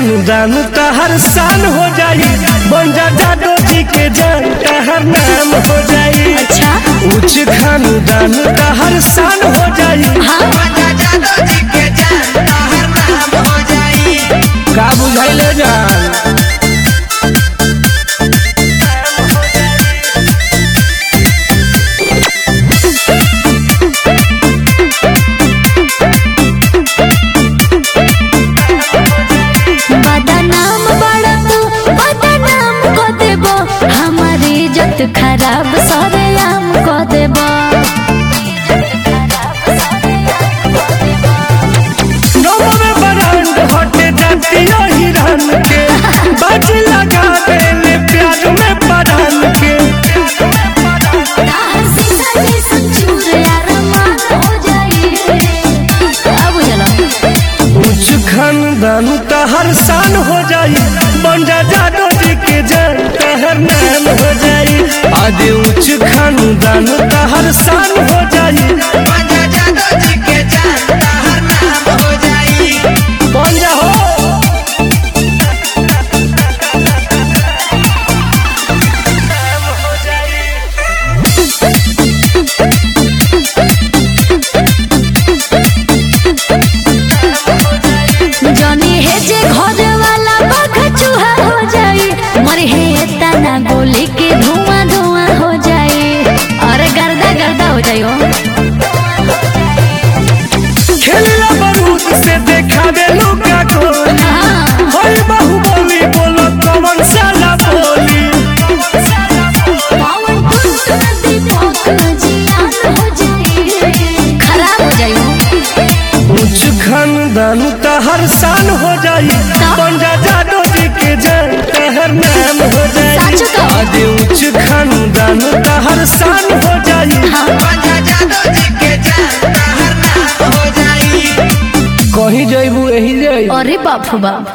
खानदान तहर शान हो जाई, बन जा जादो जी के जान तहर नाम हो जाई। अच्छा उच्च खानदान तहर शान हो जाई, हाँ जादो जी के जान तहर नाम हो जाई। का बुझाइले जान। खराब सरेआम को देबो नौवा में बरांड हटे जाती हिरन के, बाज लगा देले प्यार में परान के। उच्च खानदान तहर शान हो जाई, बन जा जादो जी के जान तहर नाम हो जाई। आदि उच्च खानदान तहर शान हो जाई, जादो जी के जान तहर नाम हो जाई। बन जा हो। जनी है जे घर वाला बग चूहा हो जाई, मर है तना गोली के धुआं धुआं हो जाई। अरे गर्दा गर्दा हो जाई हो। खेलला बारूद से देखावे लुका गोली, होय बाहुबली बोलो कौन साला बोली। पवन पुष्ट नदी पोखर जियान हो जाई, खराब हो जाई हो। उच्च खानदान तहर शान हो जाई, बन जा जादो जी के जान तहर नाम हो जाई। सच तो। आदि उच्च खानदान तहर शान हो जाई, जादो जी के जान तहर नाम हो जाई। कहीं जइबू एही जाई। अरे बाप बाप।